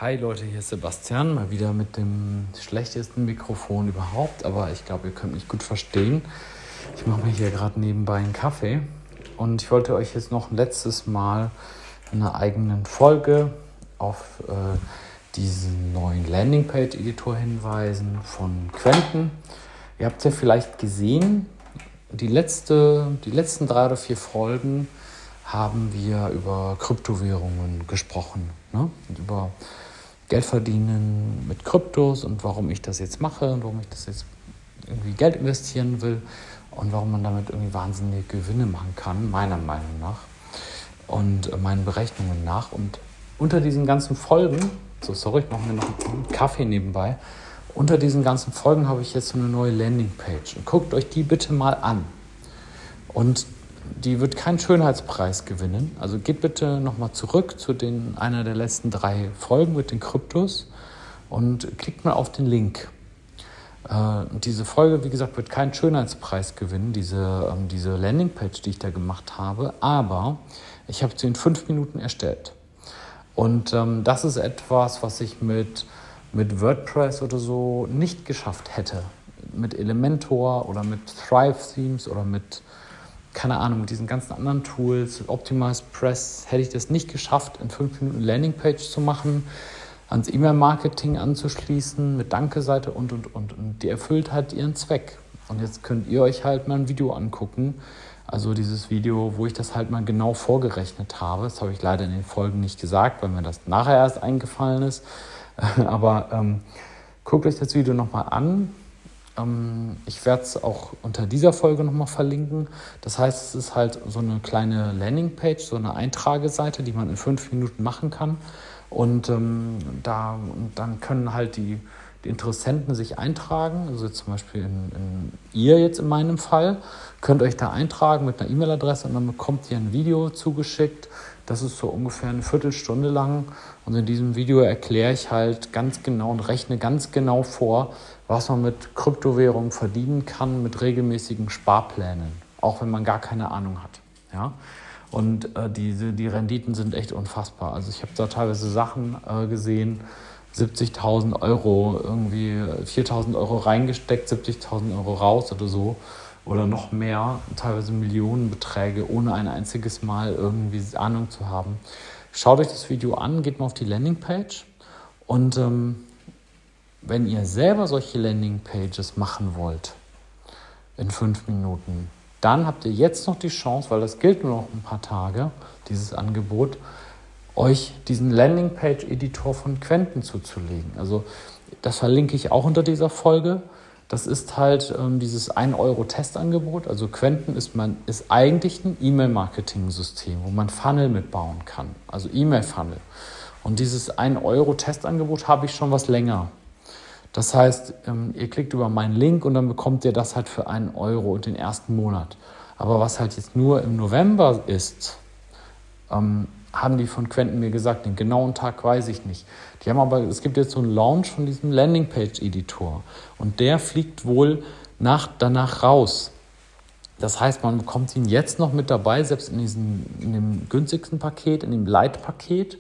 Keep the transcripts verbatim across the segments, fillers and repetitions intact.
Hi Leute, hier ist Sebastian, mal wieder mit dem schlechtesten Mikrofon überhaupt, aber ich glaube, ihr könnt mich gut verstehen. Ich mache mir hier gerade nebenbei einen Kaffee und ich wollte euch jetzt noch ein letztes Mal in einer eigenen Folge auf äh, diesen neuen Landingpage-Editor hinweisen von Quenten. Ihr habt ja vielleicht gesehen, die, letzte, die letzten drei oder vier Folgen haben wir über Kryptowährungen gesprochen, ne? Und über Geld verdienen mit Kryptos und warum ich das jetzt mache und warum ich das jetzt irgendwie Geld investieren will und warum man damit irgendwie wahnsinnige Gewinne machen kann, meiner Meinung nach und meinen Berechnungen nach. Und unter diesen ganzen Folgen, so sorry, ich mache mir noch einen Kaffee nebenbei, unter diesen ganzen Folgen habe ich jetzt so eine neue Landingpage und guckt euch die bitte mal an. Und die wird keinen Schönheitspreis gewinnen. Also geht bitte nochmal zurück zu den, einer der letzten drei Folgen mit den Kryptos und klickt mal auf den Link. Äh, diese Folge, wie gesagt, wird keinen Schönheitspreis gewinnen, diese, ähm, diese Landingpage, die ich da gemacht habe. Aber ich habe sie in fünf Minuten erstellt. Und ähm, das ist etwas, was ich mit, mit WordPress oder so nicht geschafft hätte. Mit Elementor oder mit Thrive Themes oder mit keine Ahnung, mit diesen ganzen anderen Tools, Optimize Press, hätte ich das nicht geschafft, in fünf Minuten Landingpage zu machen, ans E-Mail-Marketing anzuschließen, mit Danke-Seite und, und, und. Und die erfüllt halt ihren Zweck. Und jetzt könnt ihr euch halt mal ein Video angucken, also dieses Video, wo ich das halt mal genau vorgerechnet habe. Das habe ich leider in den Folgen nicht gesagt, weil mir das nachher erst eingefallen ist. Aber ähm, guckt euch das Video nochmal an. Ich werde es auch unter dieser Folge nochmal verlinken. Das heißt, es ist halt so eine kleine Landingpage, so eine Eintrageseite, die man in fünf Minuten machen kann. Und ähm, da, und dann können halt die, die Interessenten sich eintragen. Also jetzt zum Beispiel in, in ihr jetzt in meinem Fall. Könnt euch da eintragen mit einer E-Mail-Adresse und dann bekommt ihr ein Video zugeschickt. Das ist so ungefähr eine Viertelstunde lang. Und in diesem Video erkläre ich halt ganz genau und rechne ganz genau vor, was man mit Kryptowährungen verdienen kann, mit regelmäßigen Sparplänen, auch wenn man gar keine Ahnung hat. Ja? Und äh, diese, die Renditen sind echt unfassbar. Also ich habe da teilweise Sachen äh, gesehen, siebzigtausend Euro, irgendwie viertausend Euro reingesteckt, siebzigtausend Euro raus oder so. Oder noch mehr, teilweise Millionenbeträge, ohne ein einziges Mal irgendwie Ahnung zu haben. Schaut euch das Video an, geht mal auf die Landingpage und ähm, wenn ihr selber solche Landingpages machen wollt, in fünf Minuten, dann habt ihr jetzt noch die Chance, weil das gilt nur noch ein paar Tage, dieses Angebot, euch diesen Landingpage-Editor von Quenten zuzulegen. Also das verlinke ich auch unter dieser Folge. Das ist halt ähm, dieses ein Euro Testangebot. Also Quenten ist, man, ist eigentlich ein E-Mail-Marketing-System, wo man Funnel mitbauen kann, also E-Mail-Funnel. Und dieses ein Euro Testangebot habe ich schon was länger. Das heißt, ähm, ihr klickt über meinen Link und dann bekommt ihr das halt für einen Euro und den ersten Monat. Aber was halt jetzt nur im November ist, ähm, haben die von Quenten mir gesagt, den genauen Tag weiß ich nicht. Die haben aber, es gibt jetzt so einen Launch von diesem Landingpage-Editor und der fliegt wohl nach, danach raus. Das heißt, man bekommt ihn jetzt noch mit dabei, selbst in, diesem, in dem günstigsten Paket, in dem Light-Paket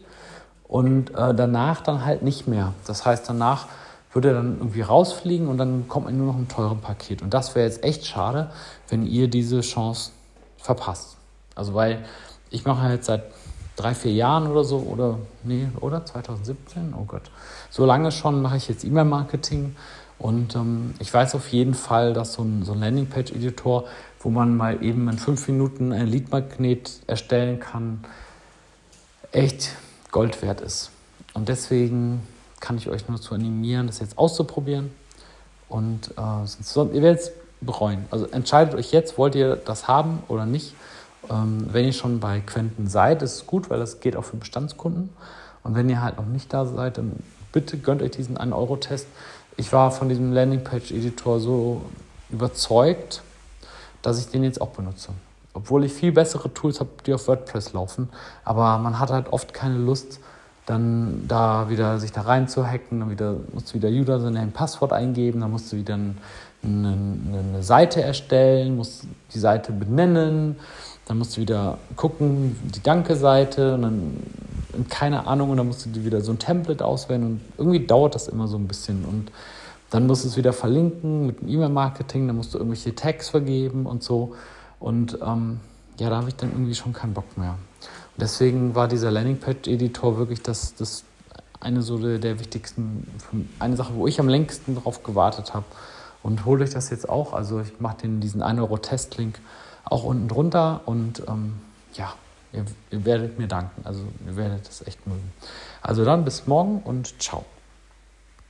und äh, danach dann halt nicht mehr. Das heißt, danach würde er dann irgendwie rausfliegen und dann bekommt man nur noch ein teures Paket. Und das wäre jetzt echt schade, wenn ihr diese Chance verpasst. Also weil ich mache halt seit drei, vier Jahren oder so, oder, nee, oder zwanzig siebzehn, oh Gott. So lange schon mache ich jetzt E-Mail-Marketing und ähm, ich weiß auf jeden Fall, dass so ein, so ein Landingpage-Editor, wo man mal eben in fünf Minuten ein Lead-Magnet erstellen kann, echt Gold wert ist. Und deswegen kann ich euch nur zu animieren, das jetzt auszuprobieren und äh, sonst, ihr werdet es bereuen. Also entscheidet euch jetzt, wollt ihr das haben oder nicht. Ähm, wenn ihr schon bei Quenten seid, ist es gut, weil das geht auch für Bestandskunden. Und wenn ihr halt noch nicht da seid, dann bitte gönnt euch diesen ein Euro Test. Ich war von diesem Landingpage-Editor so überzeugt, dass ich den jetzt auch benutze. Obwohl ich viel bessere Tools habe, die auf WordPress laufen. Aber man hat halt oft keine Lust, dann da wieder sich da rein zu hacken. Dann wieder, musst du wieder Username, Passwort eingeben, dann musst du wieder ein, eine, eine Seite erstellen, musst die Seite benennen. Dann musst du wieder gucken, die Danke-Seite, und dann keine Ahnung, und dann musst du dir wieder so ein Template auswählen und irgendwie dauert das immer so ein bisschen und dann musst du es wieder verlinken mit dem E-Mail-Marketing, dann musst du irgendwelche Tags vergeben und so und ähm, ja, da habe ich dann irgendwie schon keinen Bock mehr. Und deswegen war dieser Landingpage-Editor wirklich das, das eine so der, der wichtigsten, eine Sache, wo ich am längsten drauf gewartet habe. Und holt euch das jetzt auch. Also ich mache den diesen ein Euro Testlink auch unten drunter und ähm, ja, ihr, ihr werdet mir danken. Also ihr werdet das echt mögen. Also dann bis morgen und ciao.